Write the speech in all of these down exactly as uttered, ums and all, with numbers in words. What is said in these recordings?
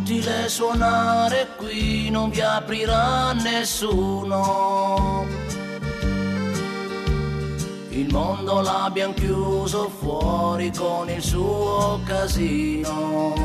inutile suonare qui, non vi aprirà nessuno. Il mondo l'abbiamo chiuso fuori con il suo casino.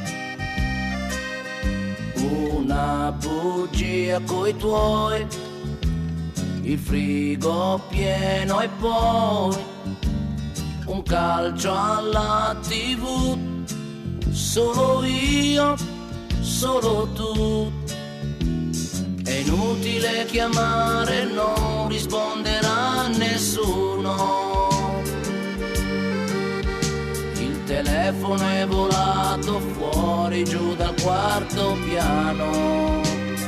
Una bugia coi tuoi, il frigo pieno e poi un calcio alla tivù. Solo io, solo tu. È inutile chiamare, non risponderà nessuno. Il telefono è volato fuori giù dal quarto piano.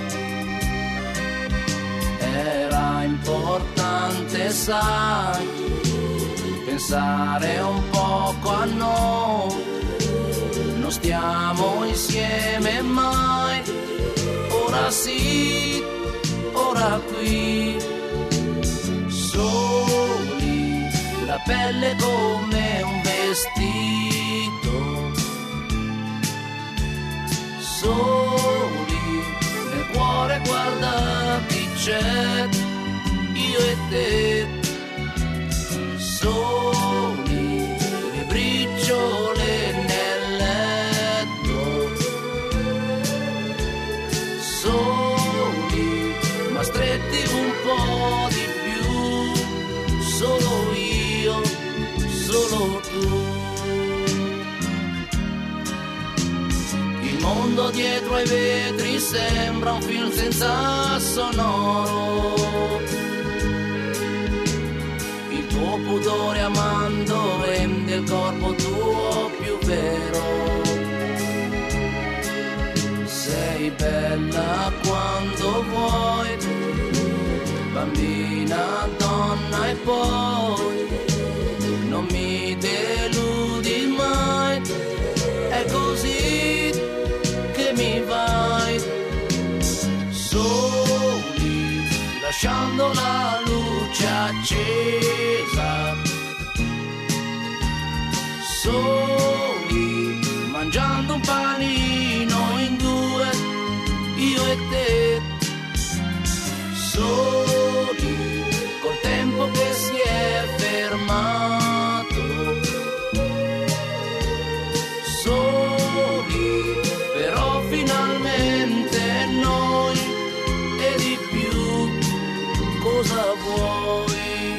Era importante, sai, pensare un poco a noi. Non stiamo insieme mai, ora sì, ora qui. Soli, la pelle come un vestito. Soli, nel cuore guarda chi c'è, io e te. Soli, le briciole nel letto. Soli, ma stretti un po' di più. Solo io, solo tu. Il mondo dietro ai vetri sembra un film senza sonoro. Il tuo pudore amando rende il corpo tuo più vero. Sei bella quando vuoi, bambina, donna e poi non mi deludi mai. È così che mi vai. Soli, lasciando la luce accesa. Soli, mangiando un panino in due, io e te. Soli, col tempo che si è fermato. Soli, però finalmente noi e di più, cosa vuoi?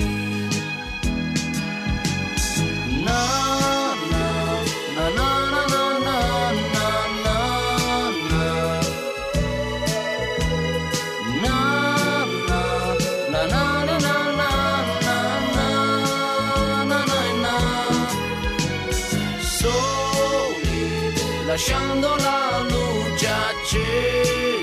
Na na na na na na na na na. Na na na na na na na na na na. Soli, lasciando la luce accesa.